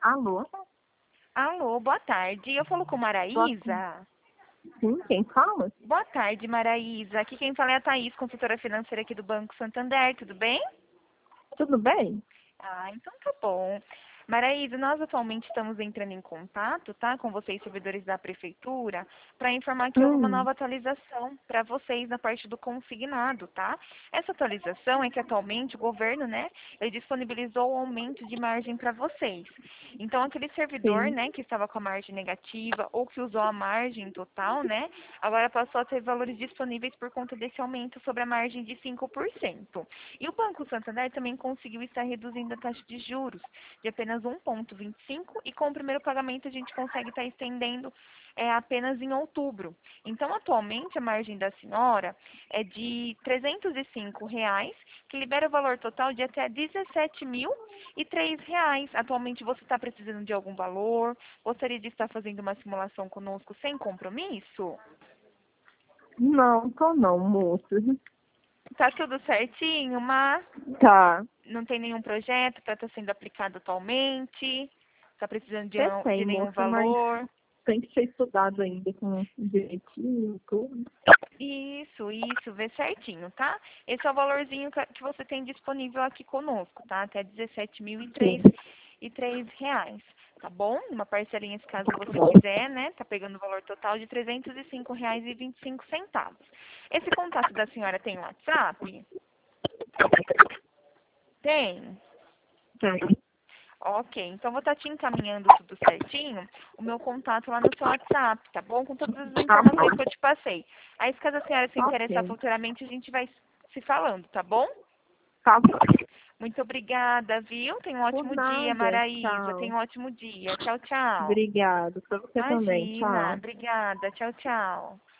Alô? Alô, boa tarde. Eu falo com Boa tarde. Maraísa. Sim, quem fala? Boa tarde, Maraísa. Aqui quem fala é a Thaís, consultora financeira aqui do Banco Santander. Tudo bem? Tudo bem? Ah, então tá bom. Maraísa, nós atualmente estamos entrando em contato, tá, com vocês, servidores da prefeitura, para informar que houve uma Hum, nova atualização para vocês na parte do consignado, tá? Essa atualização é que atualmente o governo, né, ele disponibilizou o aumento de margem para vocês. Então, aquele servidor, sim. né, que estava com a margem negativa ou que usou a margem total, né, agora passou a ter valores disponíveis por conta desse aumento sobre a margem de 5%. E o Banco Santander também conseguiu estar reduzindo a taxa de juros de apenas 1,25 e com o primeiro pagamento a gente consegue estar estendendo apenas em outubro. Então, atualmente, a margem da senhora é de R$ 305, que libera o valor total de até R$ 17.003. Atualmente, você está precisando de algum valor? Gostaria de estar fazendo uma simulação conosco sem compromisso? Não, tô não, moço. Tá tudo certinho, mas Tá. não tem nenhum projeto para estar sendo aplicado atualmente? Está precisando Até de tem, nenhum moça, mas valor? tem que ser estudado ainda com direitinho, tudo. Isso, vê certinho, tá? Esse é o valorzinho que você tem disponível aqui conosco, tá? Até Sim. R$ 17.003, tá bom? Uma parcelinha, se caso você quiser, né? Tá pegando o valor total de R$ 305,25. Esse contato da senhora tem WhatsApp? Tem? Tá. Ok, então vou estar te encaminhando tudo certinho, o meu contato lá no seu WhatsApp, tá bom? Com todas as Tá informações que bom. eu te passei. Aí, se caso a senhora se interessar Ok. futuramente, a gente vai se falando, tá bom? Tá bom. Muito obrigada, viu? Tenha um Por ótimo dia, nada. Maraísa. Tchau. Tenha um ótimo dia. Tchau, tchau. Obrigado. Pra você também. Imagina, Tchau. obrigada. Tchau, tchau.